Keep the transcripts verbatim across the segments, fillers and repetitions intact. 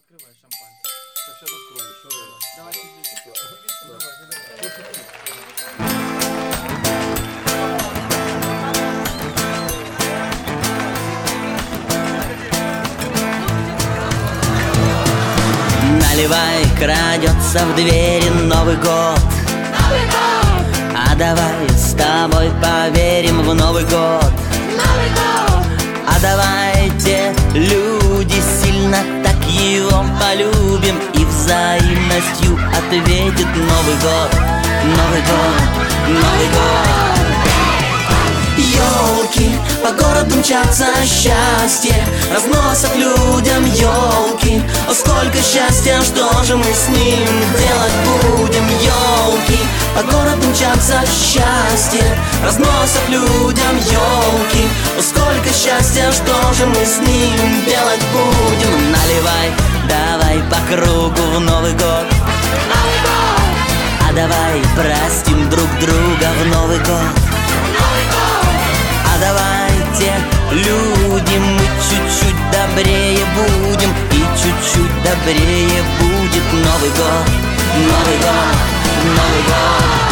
открывай шампанское. Так, сейчас открою еще. Давай здесь. Наливай, крадется в двери Новый год. Новый год, А давай с тобой поверим в Новый год. Новый год, А давайте, люди, сильно так его полюбим и взаимностью ответит Новый год. Новый год, Новый год. Ёлки, по городу мчатся счастье, разносят людям ёлки. О, сколько счастья, что же мы с ним делать будем? Ёлки, по городу мчатся счастье, разносят людям ёлки. О, сколько счастья, что же мы с ним делать будем? Наливай, давай по кругу в Новый год. Новый год, А давай простим друг друга в Новый год. Новый год, А давайте, люди, мы чуть-чуть добрее будем, и чуть-чуть добрее будет Новый год, Новый год, Новый год.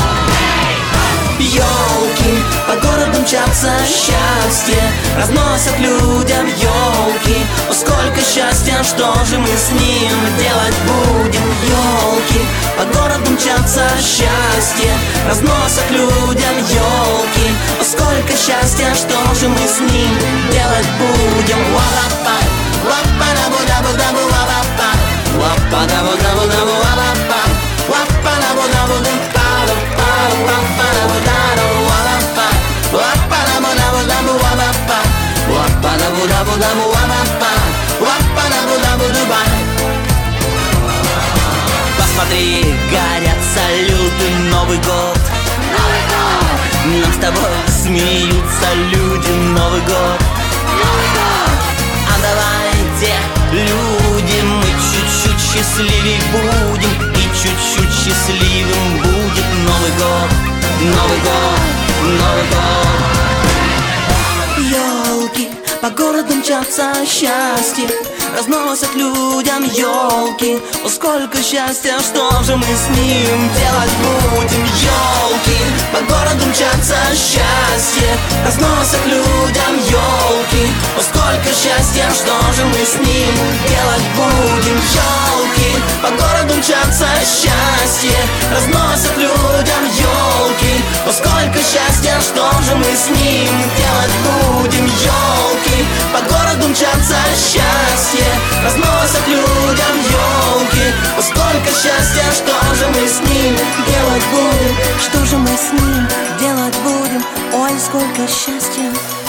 Ёлки, по городу мчатся счастье, разносят людям ёлки. О, сколько счастья, что же мы с ним делать будем? Ёлки, по городу мчатся счастье, разносят людям ёлки. О, сколько счастья, что же мы с ним делать будем? Ла-ла-па, ла-па-да-бу-да-бу-да-бу, ла-ла-па, ла-па-да-бу-да-бу-да-бу, ла-ла-па, ла-па-да-бу-да-бу-да-бу, посмотри, горят салюты, Новый год. Новый год, Нам с тобой смеются люди, Новый год. Новый год, А давайте, люди, мы чуть-чуть счастливей будем, и чуть-чуть счастливым будет Новый год, Новый год, Новый год. Ёлки, по городу мчатся счастье, разносят людям ёлки. О, сколько счастья, что же мы с ним делать будем? Ёлки, по городу мчатся счастье, разносят людям ёлки. О, сколько счастья, что же мы с ним делать будем? Ёлки, по городу мчатся счастье, разносят людям ёлки. О, сколько счастья, что же мы с ним делать будем? Ёлки, по городу мчатся счастье, разносят людям ёлки. О, сколько счастья, что же мы с ним делать будем? Что же мы с ним делать будем? Ой, сколько счастья.